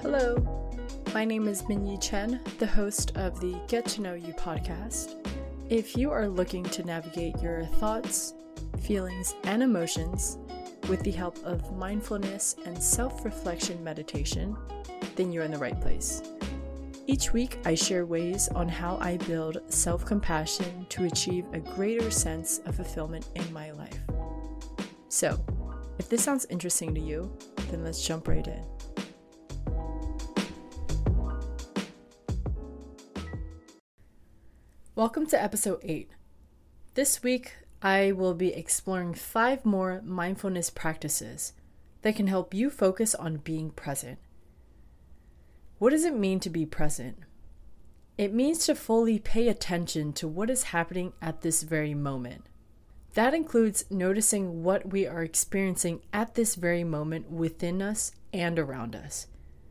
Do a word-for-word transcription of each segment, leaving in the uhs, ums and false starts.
Hello, my name is Minyi Chen, the host of the Get to Know You podcast. If you are looking to navigate your thoughts, feelings, and emotions with the help of mindfulness and self-reflection meditation, then you're in the right place. Each week, I share ways on how I build self-compassion to achieve a greater sense of fulfillment in my life. So, if this sounds interesting to you, then let's jump right in. Welcome to episode eight. This week, I will be exploring five more mindfulness practices that can help you focus on being present. What does it mean to be present? It means to fully pay attention to what is happening at this very moment. That includes noticing what we are experiencing at this very moment within us and around us.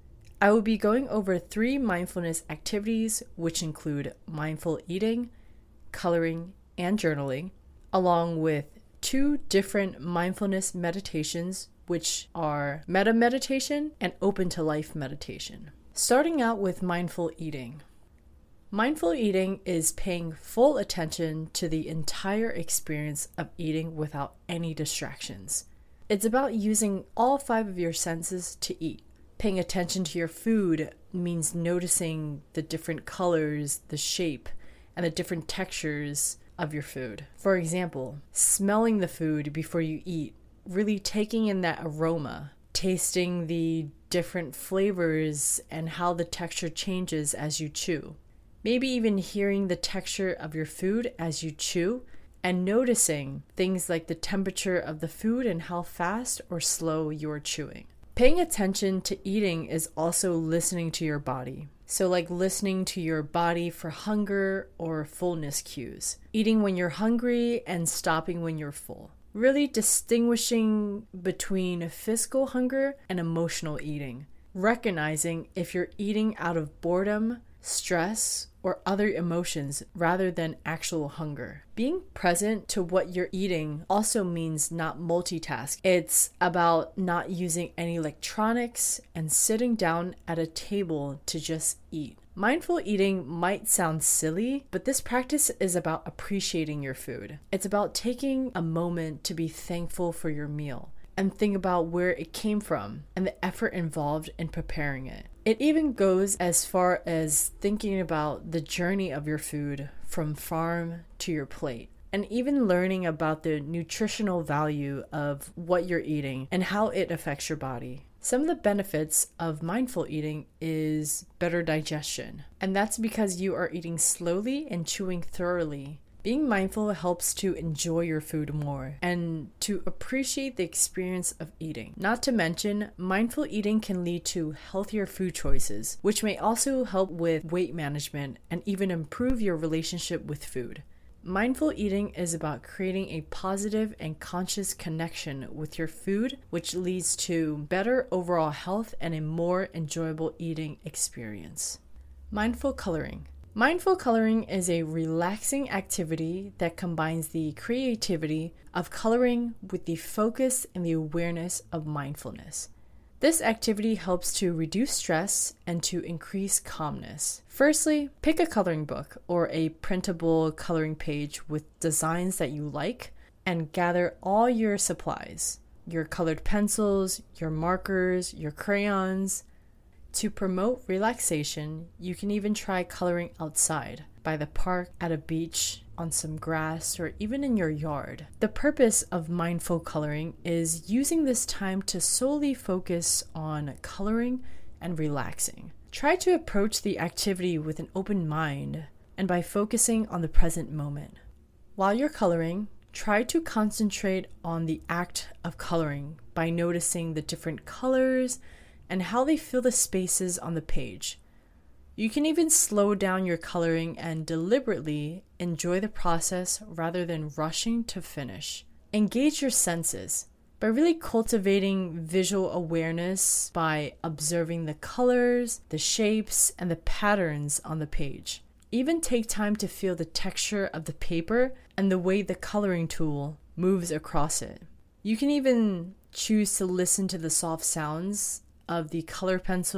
I will be going over three mindfulness activities, which include mindful eating, coloring, and journaling, along with two different mindfulness meditations, which are metta meditation and open to life meditation. Starting out with mindful eating. Mindful eating is paying full attention to the entire experience of eating without any distractions. It's about using all five of your senses to eat. Paying attention to your food means noticing the different colors, the shape, and the different textures of your food. For example, smelling the food before you eat, really taking in that aroma, tasting the different flavors and how the texture changes as you chew. Maybe even hearing the texture of your food as you chew and noticing things like the temperature of the food and how fast or slow you're chewing. Paying attention to eating is also listening to your body. So like listening to your body for hunger or fullness cues. Eating when you're hungry and stopping when you're full. Really distinguishing between physical hunger and emotional eating. Recognizing if you're eating out of boredom, stress, or other emotions rather than actual hunger. Being present to what you're eating also means not multitask. It's about not using any electronics and sitting down at a table to just eat. Mindful eating might sound silly, but this practice is about appreciating your food. It's about taking a moment to be thankful for your meal and think about where it came from and the effort involved in preparing it. It even goes as far as thinking about the journey of your food from farm to your plate, and even learning about the nutritional value of what you're eating and how it affects your body. Some of the benefits of mindful eating is better digestion, and that's because you are eating slowly and chewing thoroughly. Being mindful helps to enjoy your food more and to appreciate the experience of eating. Not to mention, mindful eating can lead to healthier food choices, which may also help with weight management and even improve your relationship with food. Mindful eating is about creating a positive and conscious connection with your food, which leads to better overall health and a more enjoyable eating experience. Mindful coloring. Mindful coloring is a relaxing activity that combines the creativity of coloring with the focus and the awareness of mindfulness. This activity helps to reduce stress and to increase calmness. Firstly, pick a coloring book or a printable coloring page with designs that you like and gather all your supplies, your colored pencils, your markers, your crayons. To promote relaxation, you can even try coloring outside, by the park, at a beach, on some grass, or even in your yard. The purpose of mindful coloring is using this time to solely focus on coloring and relaxing. Try to approach the activity with an open mind and by focusing on the present moment. While you're coloring, try to concentrate on the act of coloring by noticing the different colors and how they fill the spaces on the page. You can even slow down your coloring and deliberately enjoy the process rather than rushing to finish. Engage your senses by really cultivating visual awareness by observing the colors, the shapes, and the patterns on the page. Even take time to feel the texture of the paper and the way the coloring tool moves across it. You can even choose to listen to the soft sounds of the color pencil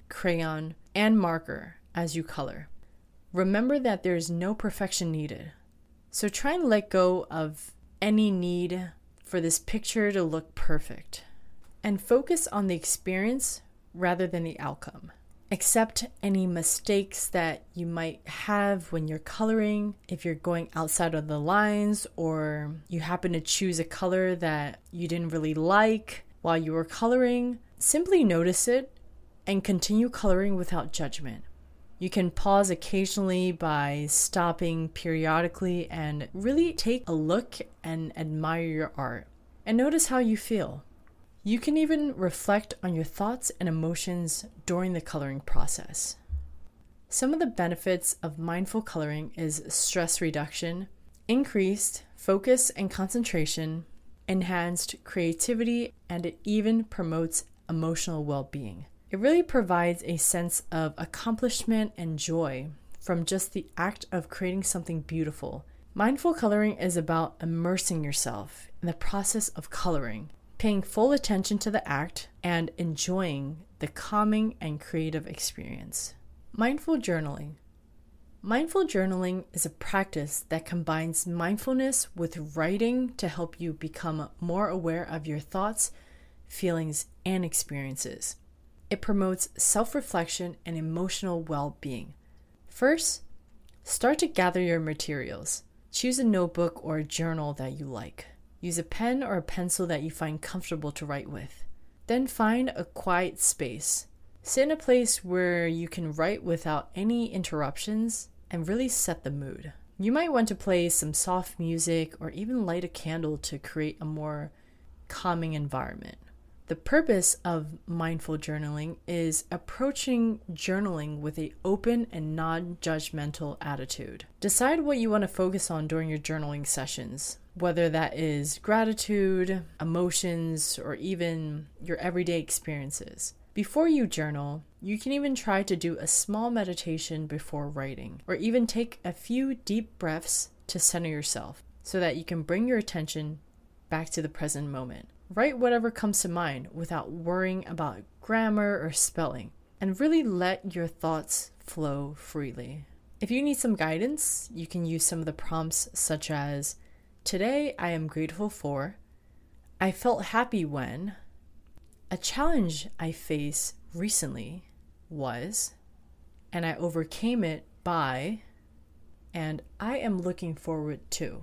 crayon, and marker as you color. Remember that there is no perfection needed. So try and let go of any need for this picture to look perfect and focus on the experience rather than the outcome. Accept any mistakes that you might have when you're coloring. If you're going outside of the lines or you happen to choose a color that you didn't really like while you were coloring, simply notice it and continue coloring without judgment. You can pause occasionally by stopping periodically and really take a look and admire your art and notice how you feel. You can even reflect on your thoughts and emotions during the coloring process. Some of the benefits of mindful coloring is stress reduction, increased focus and concentration, enhanced creativity, and it even promotes emotional well-being. It really provides a sense of accomplishment and joy from just the act of creating something beautiful. Mindful coloring is about immersing yourself in the process of coloring, paying full attention to the act, and enjoying the calming and creative experience. Mindful journaling. Mindful journaling is a practice that combines mindfulness with writing to help you become more aware of your thoughts, feelings, and experiences. It promotes self-reflection and emotional well-being. First, start to gather your materials. Choose a notebook or a journal that you like. Use a pen or a pencil that you find comfortable to write with. Then find a quiet space. Sit in a place where you can write without any interruptions and really set the mood. You might want to play some soft music or even light a candle to create a more calming environment. The purpose of mindful journaling is approaching journaling with an open and non-judgmental attitude. Decide what you want to focus on during your journaling sessions, whether that is gratitude, emotions, or even your everyday experiences. Before you journal, you can even try to do a small meditation before writing, or even take a few deep breaths to center yourself so that you can bring your attention back to the present moment. Write whatever comes to mind without worrying about grammar or spelling, and really let your thoughts flow freely. If you need some guidance, you can use some of the prompts such as, today I am grateful for, I felt happy when, a challenge I faced recently was, and I overcame it by, and I am looking forward to.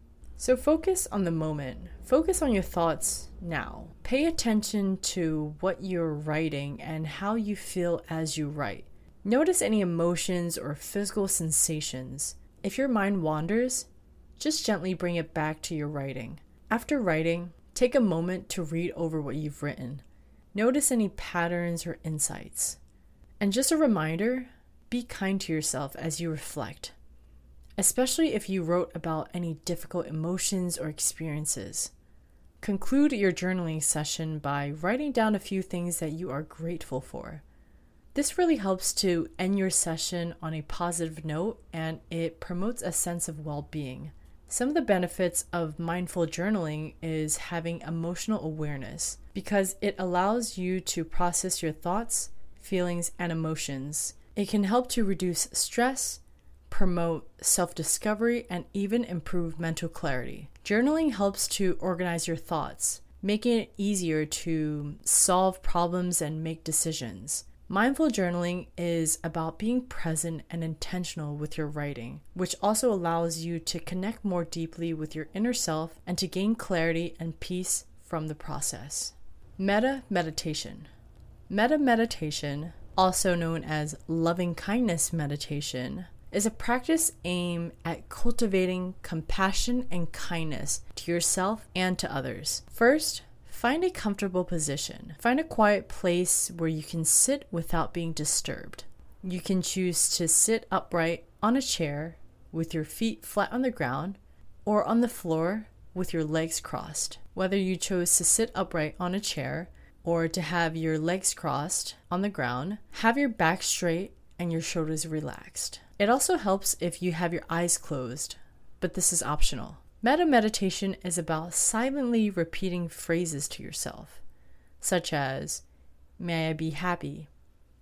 So focus on the moment. Focus on your thoughts now. Pay attention to what you're writing and how you feel as you write. Notice any emotions or physical sensations. If your mind wanders, just gently bring it back to your writing. After writing, take a moment to read over what you've written. Notice any patterns or insights. And just a reminder, be kind to yourself as you reflect, especially if you wrote about any difficult emotions or experiences. Conclude your journaling session by writing down a few things that you are grateful for. This really helps to end your session on a positive note, and it promotes a sense of well-being. Some of the benefits of mindful journaling is having emotional awareness, because it allows you to process your thoughts, feelings, and emotions. It can help to reduce stress, promote self-discovery, and even improve mental clarity. Journaling helps to organize your thoughts, making it easier to solve problems and make decisions. Mindful journaling is about being present and intentional with your writing, which also allows you to connect more deeply with your inner self and to gain clarity and peace from the process. Metta meditation. Metta meditation, also known as loving kindness meditation, is a practice aimed at cultivating compassion and kindness to yourself and to others. First, find a comfortable position. Find a quiet place where you can sit without being disturbed. You can choose to sit upright on a chair with your feet flat on the ground, or on the floor with your legs crossed. Whether you chose to sit upright on a chair or to have your legs crossed on the ground, have your back straight and your shoulders relaxed. It also helps if you have your eyes closed, but this is optional. Metta meditation is about silently repeating phrases to yourself, such as, may I be happy,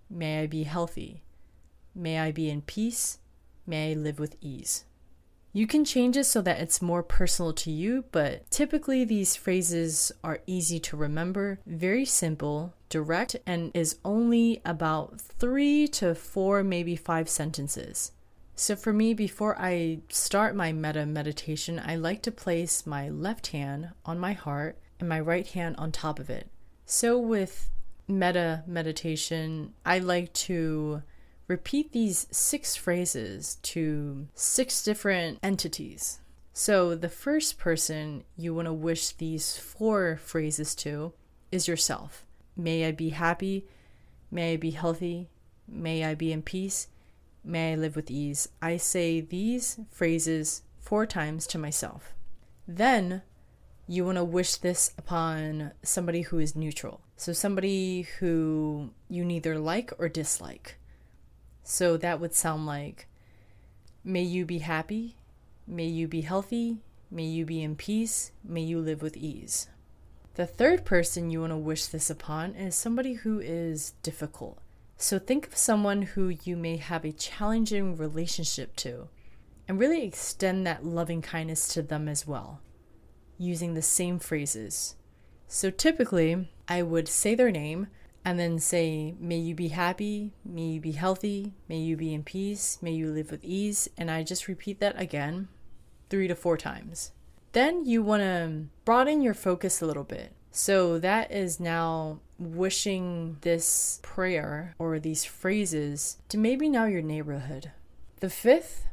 May I be healthy. May I be in peace. May I live with ease. You can change it so that it's more personal to you, but typically these phrases are easy to remember, very simple, direct, and is only about three to four, maybe five sentences. So for me, before I start my metta meditation, I like to place my left hand on my heart and my right hand on top of it. So with metta meditation, I like to repeat these six phrases to six different entities. So the first person you want to wish these four phrases to is yourself. May I be happy. May I be healthy. May I be in peace. May I live with ease. I say these phrases four times to myself. Then you want to wish this upon somebody who is neutral. So somebody who you neither like or dislike. So that would sound like, may you be happy, may you be healthy, may you be in peace, may you live with ease. The third person you want to wish this upon is somebody who is difficult. So think of someone who you may have a challenging relationship to, and really extend that loving kindness to them as well, using the same phrases. So typically, I would say their name, and then say, may you be happy, may you be healthy, may you be in peace, may you live with ease. And I just repeat that again, three to four times. Then you want to broaden your focus a little bit. So that is now wishing this prayer or these phrases to maybe now your neighborhood. The fifth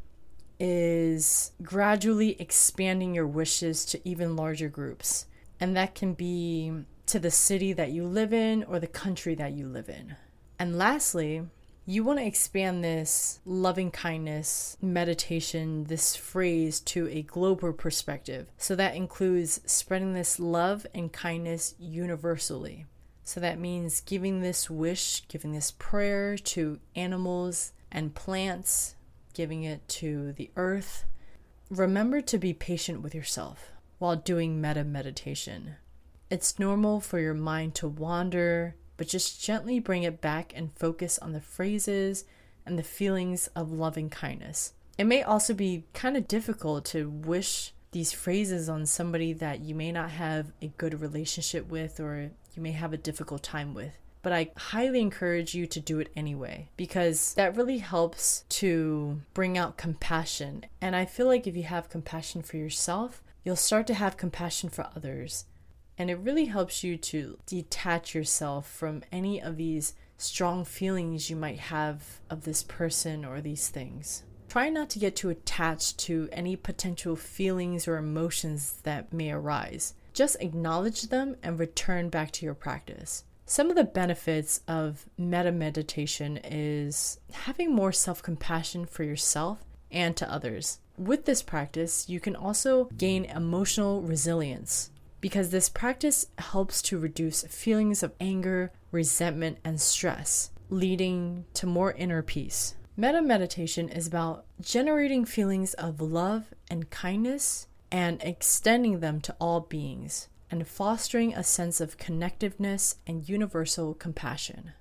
is gradually expanding your wishes to even larger groups. And that can be to the city that you live in or the country that you live in. And lastly, you want to expand this loving kindness meditation, this phrase, to a global perspective. So that includes spreading this love and kindness universally. So that means giving this wish, giving this prayer to animals and plants, giving it to the earth. Remember to be patient with yourself while doing metta meditation. It's normal for your mind to wander, but just gently bring it back and focus on the phrases and the feelings of loving kindness. It may also be kind of difficult to wish these phrases on somebody that you may not have a good relationship with or you may have a difficult time with. But I highly encourage you to do it anyway, because that really helps to bring out compassion. And I feel like if you have compassion for yourself, you'll start to have compassion for others. And it really helps you to detach yourself from any of these strong feelings you might have of this person or these things. Try not to get too attached to any potential feelings or emotions that may arise. Just acknowledge them and return back to your practice. Some of the benefits of metta meditation is having more self-compassion for yourself and to others. With this practice, you can also gain emotional resilience, because this practice helps to reduce feelings of anger, resentment, and stress, leading to more inner peace. Metta meditation is about generating feelings of love and kindness and extending them to all beings, and fostering a sense of connectiveness and universal compassion.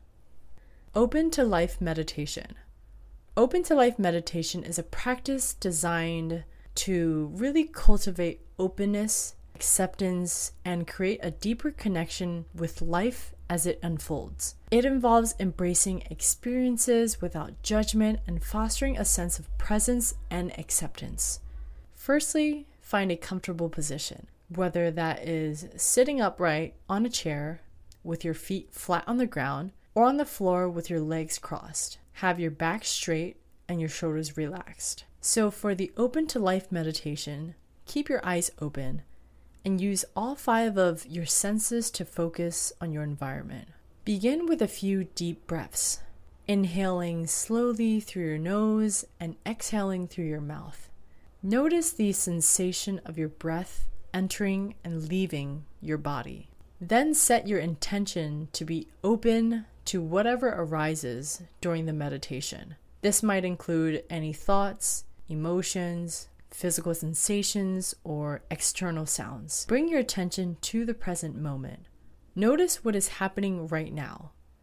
Open to Life Meditation. Open to Life Meditation is a practice designed to really cultivate openness, acceptance, and create a deeper connection with life as it unfolds. It involves embracing experiences without judgment and fostering a sense of presence and acceptance. Firstly, find a comfortable position, whether that is sitting upright on a chair with your feet flat on the ground or on the floor with your legs crossed. Have your back straight and your shoulders relaxed. So for the Open to Life meditation, keep your eyes open and use all five of your senses to focus on your environment. Begin with a few deep breaths, inhaling slowly through your nose and exhaling through your mouth. Notice the sensation of your breath entering and leaving your body. Then set your intention to be open to whatever arises during the meditation. This might include any thoughts, emotions, physical sensations, or external sounds. Bring your attention to the present moment. Notice what is happening right now.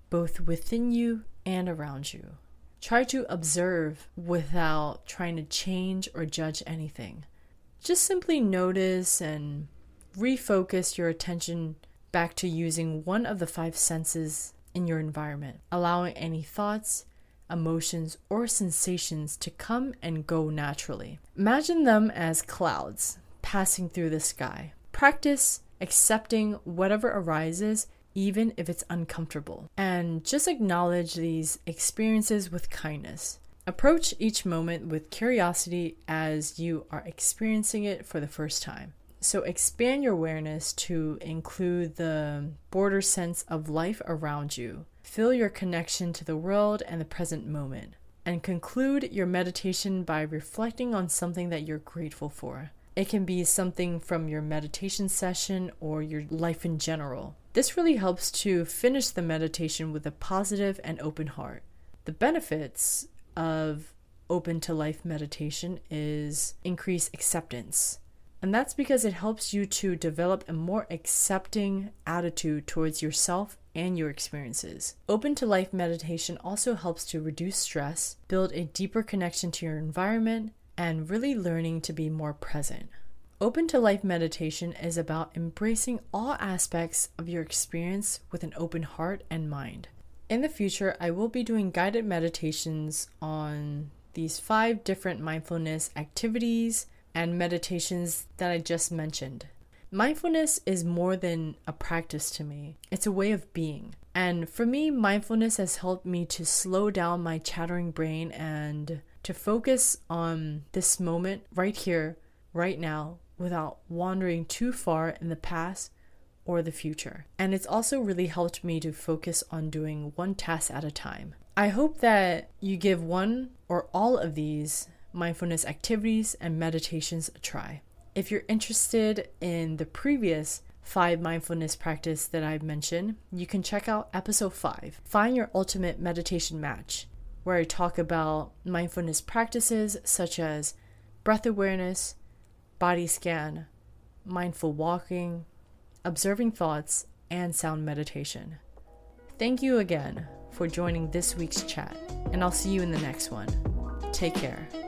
both within you and around you. Try to observe without trying to change or judge anything. Just simply notice and refocus your attention back to using one of the five senses in your environment, allowing any thoughts, emotions, or sensations to come and go naturally. Imagine them as clouds passing through the sky. Practice accepting whatever arises, even if it's uncomfortable, and just acknowledge these experiences with kindness. Approach each moment with curiosity as you are experiencing it for the first time. So expand your awareness to include the broader sense of life around you. Feel your connection to the world and the present moment. And conclude your meditation by reflecting on something that you're grateful for. It can be something from your meditation session or your life in general. This really helps to finish the meditation with a positive and open heart. The benefits of open to life meditation is increased acceptance. And that's because it helps you to develop a more accepting attitude towards yourself and your experiences. Open to life meditation also helps to reduce stress, build a deeper connection to your environment, and really learning to be more present. Open to life meditation is about embracing all aspects of your experience with an open heart and mind. In the future, I will be doing guided meditations on these five different mindfulness activities and meditations that I just mentioned. Mindfulness is more than a practice to me. It's a way of being. And for me, mindfulness has helped me to slow down my chattering brain and to focus on this moment right here, right now, without wandering too far in the past or the future. And it's also really helped me to focus on doing one task at a time. I hope that you give one or all of these mindfulness activities and meditations a try. If you're interested in the previous five mindfulness practice that I've mentioned, you can check out episode five, Find Your Ultimate Meditation Match, where I talk about mindfulness practices such as breath awareness, body scan, mindful walking, observing thoughts, and sound meditation. Thank you again for joining this week's chat, and I'll see you in the next one. Take care.